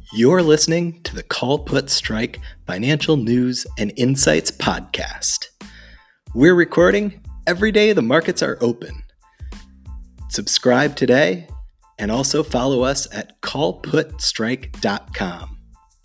You're listening to the Call Put Strike Financial News and Insights podcast. We're recording every day the markets are open. Subscribe today and also follow us at callputstrike.com.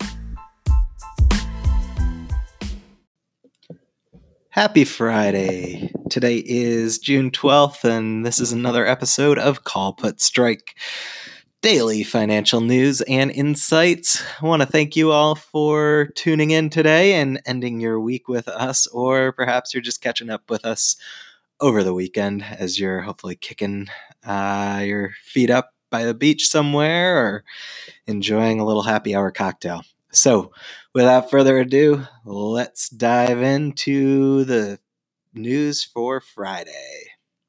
Happy Friday. Today is June 12th, and this is another episode of Call Put Strike. Daily financial news and insights. I want to thank you all for tuning in today and ending your week with us, or perhaps you're just catching up with us over the weekend as you're hopefully kicking your feet up by the beach somewhere or enjoying a little happy hour cocktail. So without further ado, let's dive into the news for Friday.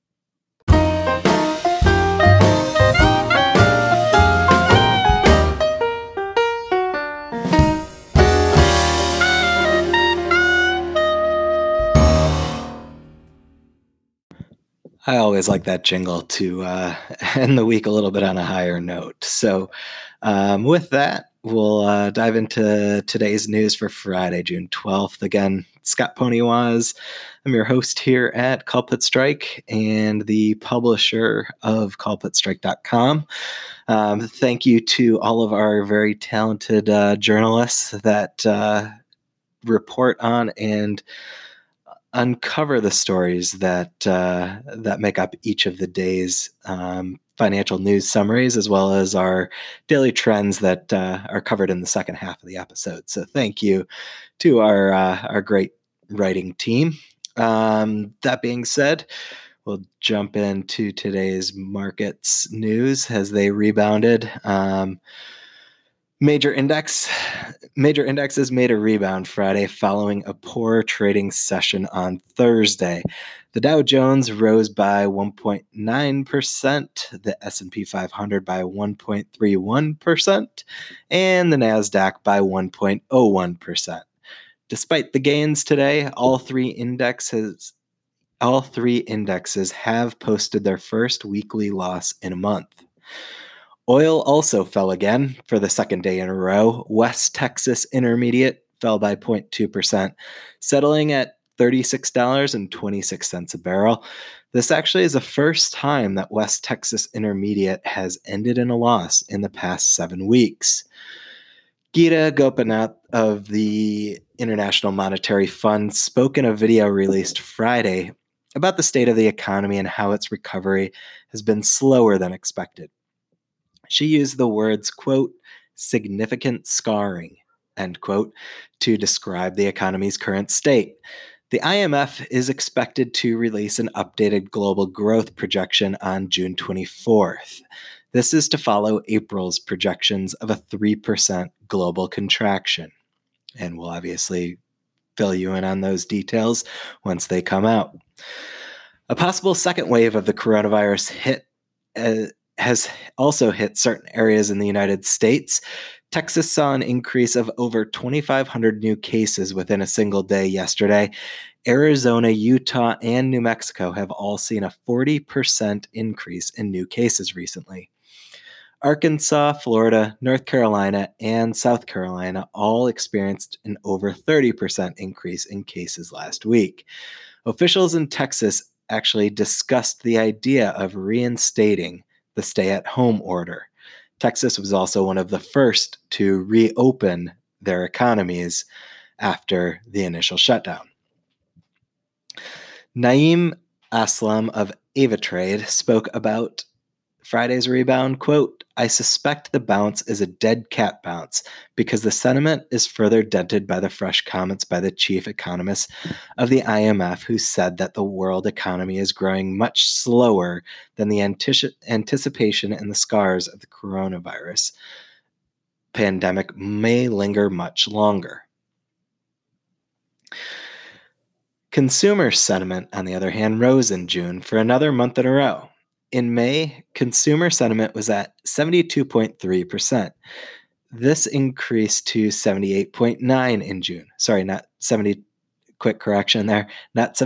I always like that jingle to end the week a little bit on a higher note. So with that, we'll dive into today's news for Friday, June 12th. Again, Scott Poniwaz. I'm your host here at Call Put Strike and the publisher of callputstrike.com. Thank you to all of our very talented journalists that report on and uncover the stories that make up each of the day's financial news summaries, as well as our daily trends that are covered in the second half of the episode. So thank you to our great writing team. That being said, we'll jump into today's markets news as they rebounded. Major indexes made a rebound Friday following a poor trading session on Thursday. The Dow Jones rose by 1.9%, the S&P 500 by 1.31%, and the Nasdaq by 1.01%. Despite the gains today, all three indexes have posted their first weekly loss in a month. Oil also fell again for the second day in a row. West Texas Intermediate fell by 0.2%, settling at $36.26 a barrel. This actually is the first time that West Texas Intermediate has ended in a loss in the past 7 weeks. Geeta Gopinath of the International Monetary Fund spoke in a video released Friday about the state of the economy and how its recovery has been slower than expected. She used the words, quote, significant scarring, end quote, to describe the economy's current state. The IMF is expected to release an updated global growth projection on June 24th. This is to follow April's projections of a 3% global contraction. And we'll obviously fill you in on those details once they come out. A possible second wave of the coronavirus has also hit certain areas in the United States. Texas saw an increase of over 2,500 new cases within a single day yesterday. Arizona, Utah, and New Mexico have all seen a 40% increase in new cases recently. Arkansas, Florida, North Carolina, and South Carolina all experienced an over 30% increase in cases last week. Officials in Texas actually discussed the idea of reinstating the stay-at-home order. Texas was also one of the first to reopen their economies after the initial shutdown. Naeem Aslam of AvaTrade spoke about Friday's rebound, quote, I suspect the bounce is a dead cat bounce because the sentiment is further dented by the fresh comments by the chief economist of the IMF, who said that the world economy is growing much slower than the anticipation and the scars of the coronavirus pandemic may linger much longer. Consumer sentiment, on the other hand, rose in June for another month in a row. In May, consumer sentiment was at 72.3%. This increased to 78.9 in June. Sorry, not 70. Quick correction there. Not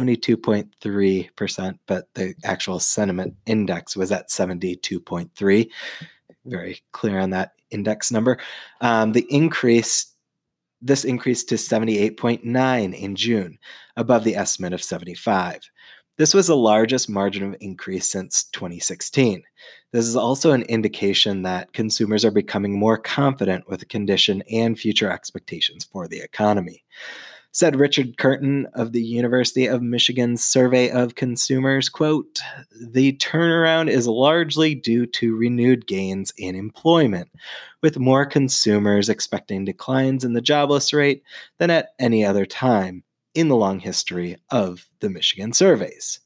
72.3%, but the actual sentiment index was at 72.3. very clear on that index number. This increased to 78.9 in June, above the estimate of 75. This was the largest margin of increase since 2016. This is also an indication that consumers are becoming more confident with the condition and future expectations for the economy. Said Richard Curtin of the University of Michigan's Survey of Consumers, quote, "The turnaround is largely due to renewed gains in employment, with more consumers expecting declines in the jobless rate than at any other time in the long history of the Michigan surveys."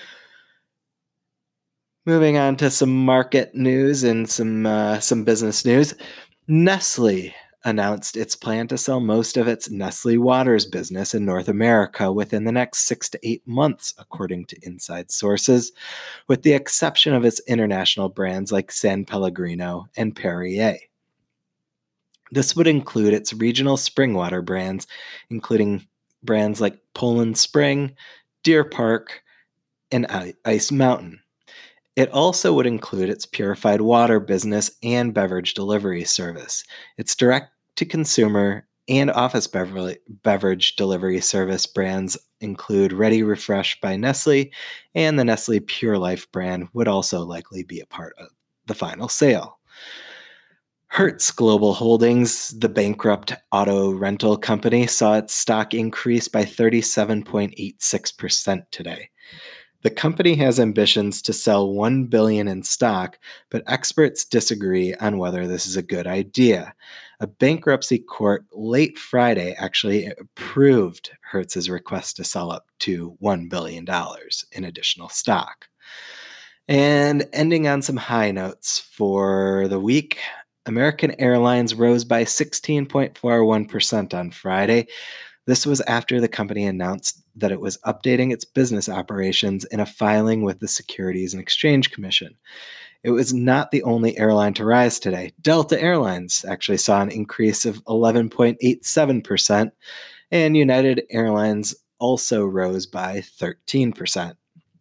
Moving on to some market news and some business news. Nestle announced its plan to sell most of its Nestle Waters business in North America within the next 6 to 8 months, according to inside sources, with the exception of its international brands like San Pellegrino and Perrier. This would include its regional spring water brands, including brands like Poland Spring, Deer Park, and Ice Mountain. It also would include its purified water business and beverage delivery service. Its direct-to-consumer and office beverage delivery service brands include Ready Refresh by Nestle, and the Nestle Pure Life brand would also likely be a part of the final sale. Hertz Global Holdings, the bankrupt auto rental company, saw its stock increase by 37.86% today. The company has ambitions to sell $1 billion in stock, but experts disagree on whether this is a good idea. A bankruptcy court late Friday actually approved Hertz's request to sell up to $1 billion in additional stock. And ending on some high notes for the week, American Airlines rose by 16.41% on Friday. This was after the company announced that it was updating its business operations in a filing with the Securities and Exchange Commission. It was not the only airline to rise today. Delta Airlines actually saw an increase of 11.87%, and United Airlines also rose by 13%.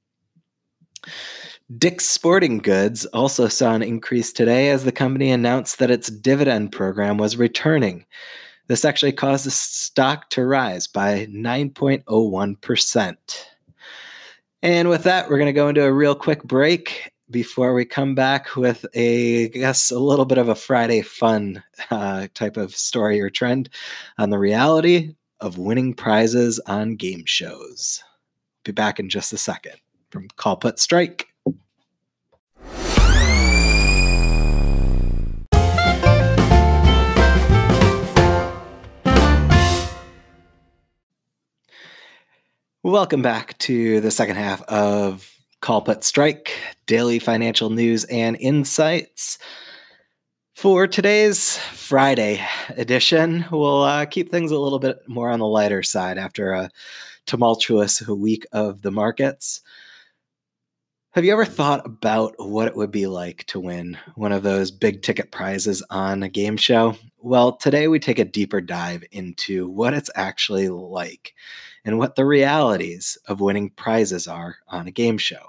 Dick's Sporting Goods also saw an increase today as the company announced that its dividend program was returning. This actually caused the stock to rise by 9.01%. And with that, we're going to go into a real quick break before we come back with a little bit of a Friday fun type of story or trend on the reality of winning prizes on game shows. Be back in just a second from Call Put Strike. Welcome back to the second half of Call Put Strike, daily financial news and insights. For today's Friday edition, we'll keep things a little bit more on the lighter side after a tumultuous week of the markets. Have you ever thought about what it would be like to win one of those big ticket prizes on a game show? Well, today we take a deeper dive into what it's actually like and what the realities of winning prizes are on a game show.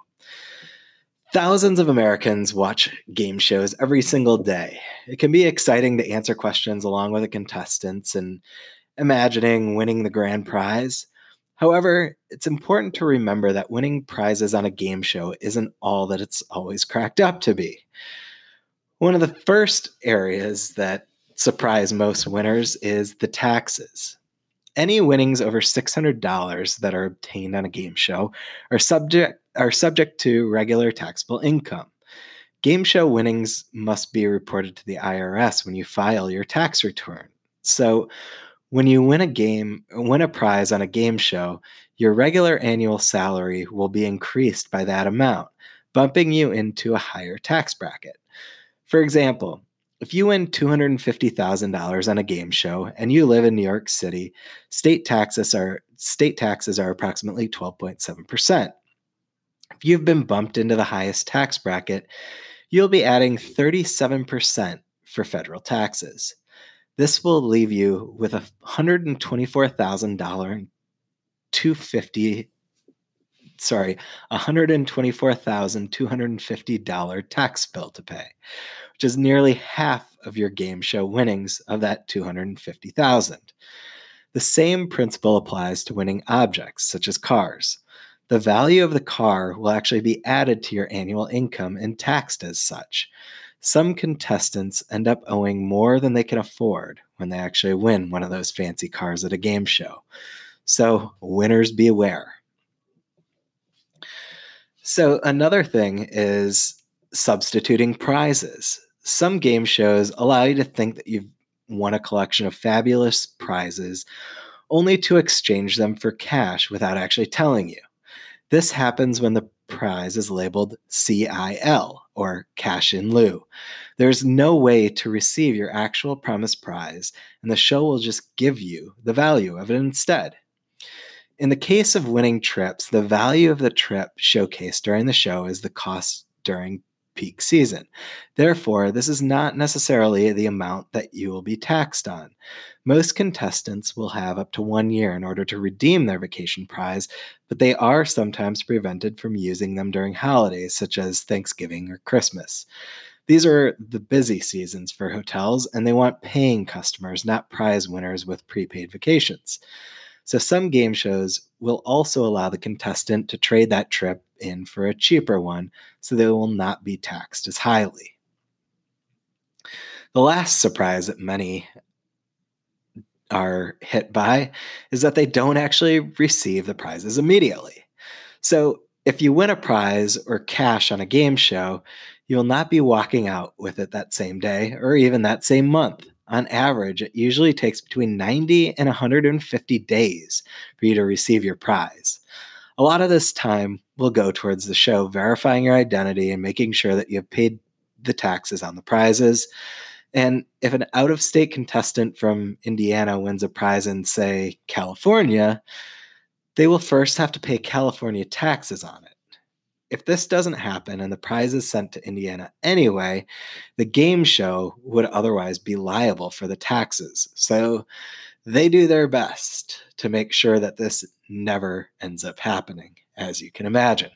Thousands of Americans watch game shows every single day. It can be exciting to answer questions along with the contestants and imagining winning the grand prize. However, it's important to remember that winning prizes on a game show isn't all that it's always cracked up to be. One of the first areas that surprise most winners is the taxes. Any winnings over $600 that are obtained on a game show are subject to regular taxable income. Game show winnings must be reported to the IRS when you file your tax return. So, when you win a prize on a game show, your regular annual salary will be increased by that amount, bumping you into a higher tax bracket. For example, if you win $250,000 on a game show and you live in New York City, state taxes are approximately 12.7%. If you've been bumped into the highest tax bracket, you'll be adding 37% for federal taxes. This will leave you with a $124,250 tax bill to pay. which is nearly half of your game show winnings of that $250,000. The same principle applies to winning objects, such as cars. The value of the car will actually be added to your annual income and taxed as such. Some contestants end up owing more than they can afford when they actually win one of those fancy cars at a game show. So, winners beware. So, another thing is substituting prizes. Some game shows allow you to think that you've won a collection of fabulous prizes only to exchange them for cash without actually telling you. This happens when the prize is labeled CIL, or cash in lieu. There's no way to receive your actual promised prize, and the show will just give you the value of it instead. In the case of winning trips, the value of the trip showcased during the show is the cost during peak season. Therefore, this is not necessarily the amount that you will be taxed on. Most contestants will have up to 1 year in order to redeem their vacation prize, but they are sometimes prevented from using them during holidays such as Thanksgiving or Christmas. These are the busy seasons for hotels, and they want paying customers, not prize winners with prepaid vacations. So some game shows will also allow the contestant to trade that trip in for a cheaper one, so they will not be taxed as highly. The last surprise that many are hit by is that they don't actually receive the prizes immediately. So if you win a prize or cash on a game show, you will not be walking out with it that same day or even that same month. On average, it usually takes between 90 and 150 days for you to receive your prize. A lot of this time will go towards the show verifying your identity and making sure that you have paid the taxes on the prizes. And if an out-of-state contestant from Indiana wins a prize in, say, California, they will first have to pay California taxes on it. If this doesn't happen and the prize is sent to Indiana anyway, the game show would otherwise be liable for the taxes. So they do their best to make sure that this never ends up happening, as you can imagine.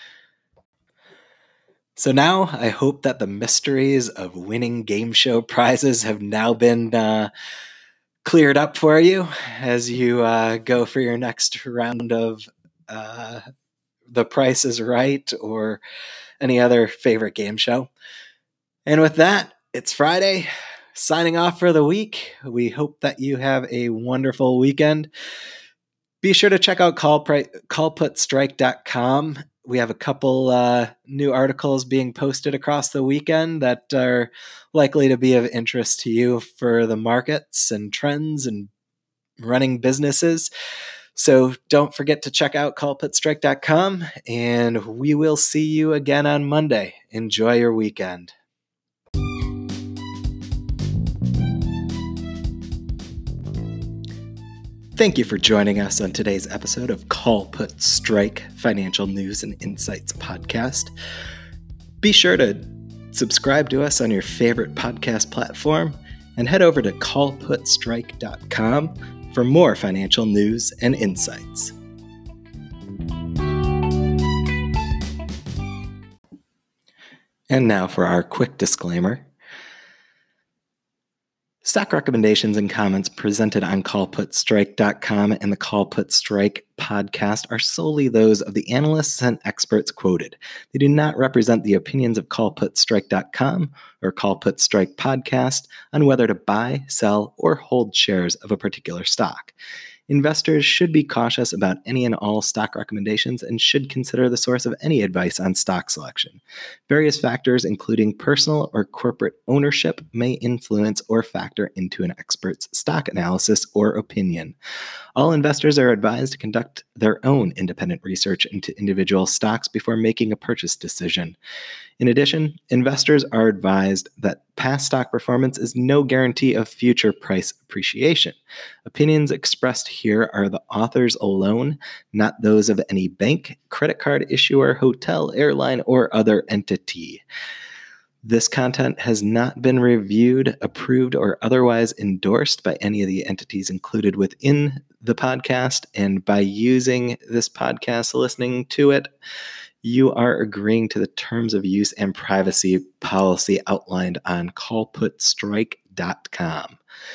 So now I hope that the mysteries of winning game show prizes have now been cleared up for you as you go for your next round of The Price is Right or any other favorite game show. And with that, it's Friday, signing off for the week. We hope that you have a wonderful weekend. Be sure to check out callputstrike.com. We have a couple new articles being posted across the weekend that are likely to be of interest to you for the markets and trends and running businesses. So don't forget to check out callputstrike.com, and we will see you again on Monday. Enjoy your weekend. Thank you for joining us on today's episode of Call Put Strike Financial News and Insights podcast. Be sure to subscribe to us on your favorite podcast platform and head over to callputstrike.com for more financial news and insights. And now for our quick disclaimer. Stock recommendations and comments presented on callputstrike.com and the Call Put Strike podcast are solely those of the analysts and experts quoted. They do not represent the opinions of callputstrike.com or Call Put Strike podcast on whether to buy, sell, or hold shares of a particular stock. Investors should be cautious about any and all stock recommendations and should consider the source of any advice on stock selection. Various factors, including personal or corporate ownership, may influence or factor into an expert's stock analysis or opinion. All investors are advised to conduct their own independent research into individual stocks before making a purchase decision. In addition, investors are advised that past stock performance is no guarantee of future price appreciation. Opinions expressed here are the authors alone, not those of any bank, credit card issuer, hotel, airline, or other entity. This content has not been reviewed, approved, or otherwise endorsed by any of the entities included within the podcast, and by using this podcast, listening to it, You are agreeing to the terms of use and privacy policy outlined on callputstrike.com.